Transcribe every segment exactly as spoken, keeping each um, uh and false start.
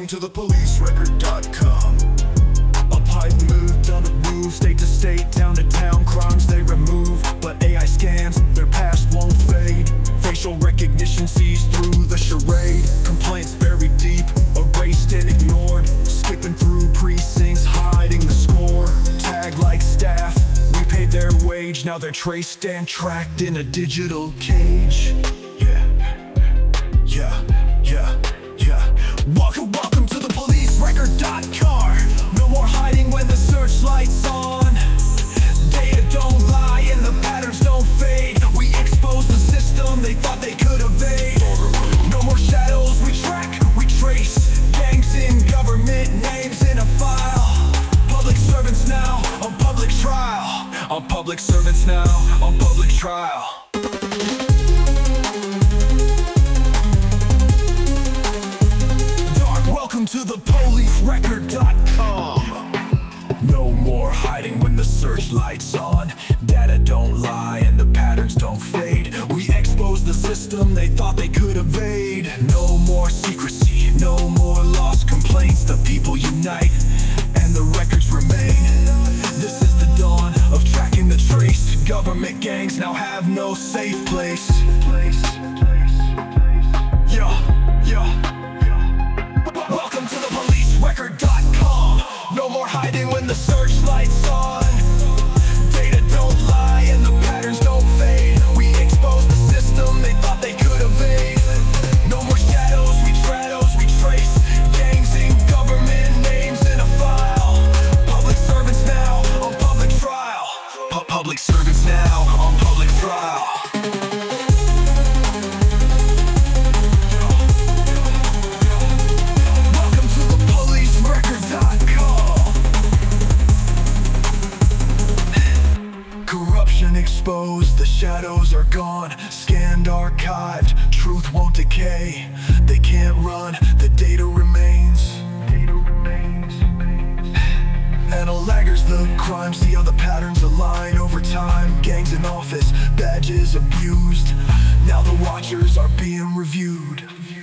Welcome to the police record dot com. Up high moved on the move, state to state, town to town, crimes they remove. But A I scans, their past won't fade. Facial recognition sees through the charade. Complaints buried deep, erased and ignored. Skipping through precincts, hiding the score. Tag like staff, we paid their wage. Now they're traced and tracked in a digital cage. Yeah, yeah, yeah, yeah. Welcome, welcome to the police record dot com. No more hiding when the searchlight's on. Data don't lie and the patterns don't fade. We expose the system they thought they could evade. No more shadows, we track, we trace. Gangs in government, names in a file. Public servants now on public trial. On public servants now on public trial. Welcome to the police record dot com. No more hiding when the searchlight's on. Data don't lie and the patterns don't fade. We expose the system they thought they could evade. No more secrecy, no more lost complaints. The people unite and the records remain. This is the dawn of tracking the trace. Government gangs now have no safe place. Yeah, yeah. Welcome to the police record dot com. No more hiding when the searchlight's on. Data don't lie and the patterns don't fade. We expose the system they thought they could evade. No more shadows, we shadows, we trace. Gangs in government, names in a file. Public servants now on public trial. Pu public servants now on public trial. Exposed, the shadows are gone. Scanned, archived, truth won't decay. They can't run, the data remains. Data remains. Analoguers the crime, see how the patterns align over time. Gangs in office, badges abused. Now the watchers are being reviewed.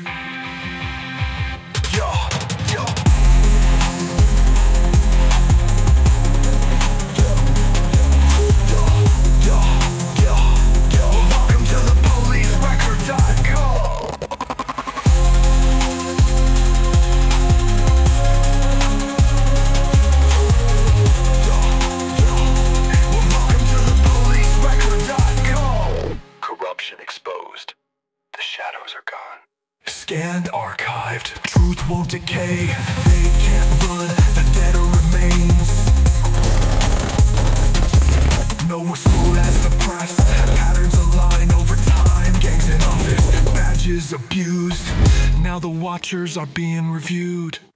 Yo, yo. Exposed, the shadows are gone. Scanned, archived, truth won't decay. They can't run, the data remains. No more smooth as the press. Patterns align over time. Gangs in office, badges abused. Now the watchers are being reviewed.